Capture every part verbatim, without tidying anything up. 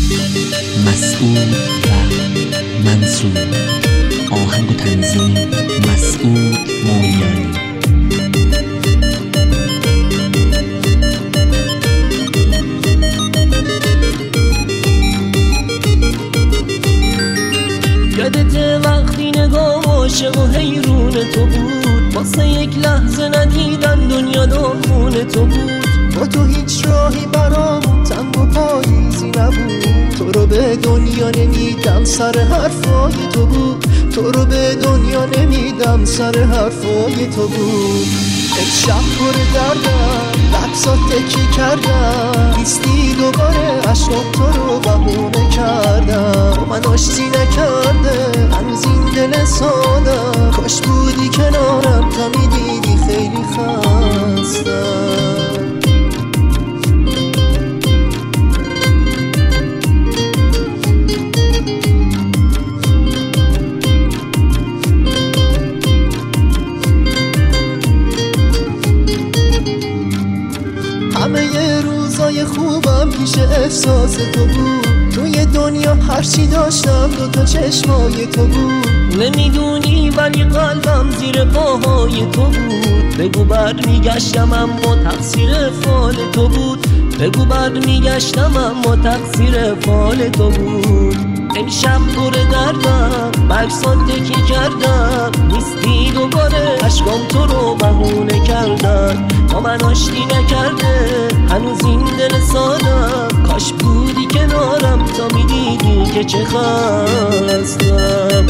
مسعود و منصور. آهنگ و تنظیم مسعود مومیایی. یادت وقتی نگاه عاشق و حیرون تو بود، واسه یک لحظه ندیدن دنیا داغون تو بود. با تو هیچ راهی برام تنگ و پاییزی نبود. تو رو به دنیا نمیدم سر حرفای تو بود. تو رو به دنیا نمیدم سر حرفای تو بود. امشب پر دردم لبسات تکی کردم، نیستی دوباره عشقم تو رو بهونه کردم. من آشتی نکرده هنوز این دل سادم، کاش بودی کنارم تا میدیدی خیلی خستم. همه ی روزای خوبم پیش احساس تو بود. توی دنیا هرچی داشتم دوتا چشمای تو بود. نمیدونی ولی قلبم زیر پاهای تو بود. بگو بر میگشتم اما تقصیر فال تو بود. بگو بر میگشتم اما تقصیر فال تو بود. امشب پر دردم مکسات تکی کردم، نیستی دوباره عشقام تو رو بهونه کردن. با من آشتی نکرده هنوز این دل سادم، کاش بودی کنارم تا میدیدی که چه خستم.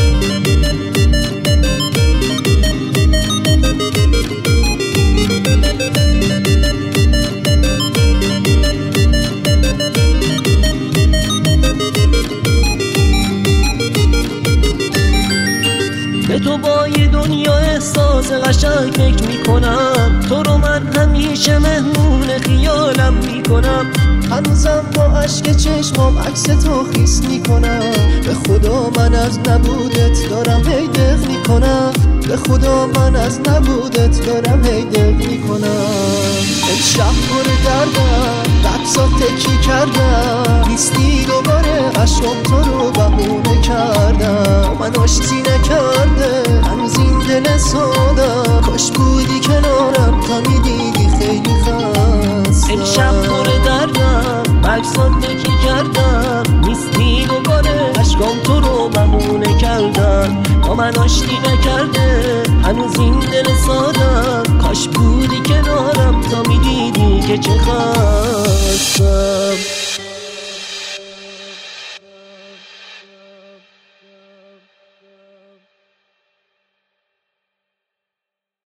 به تو با یه دنیا احساس قشنگ فکر میکنم. تو رو من همیشه مهمون خیالم میکنم. هنوزم با عشق چشمام عکس تو خیس میکنم. به خدا من از نبودت دارم هی دق میکنم. به خدا من از نبودت دارم هی دق میکنم. امشب پر دردم لبسات تکی کردم، نیستی دوباره عشقم تو رو بهونه کردم. من آشتی نکرده هنوز این دل سادم، کاش بودی کنارم تا میدیدی خیلی خستم. امشب پر دردم مکسات تکی کردم، نیستی دوباره عشقام تو رو بهونه کردم. با من آشتی نکرده هنوز این دل سادم، کاش بودی کنارم تا میدیدی که چه خستم.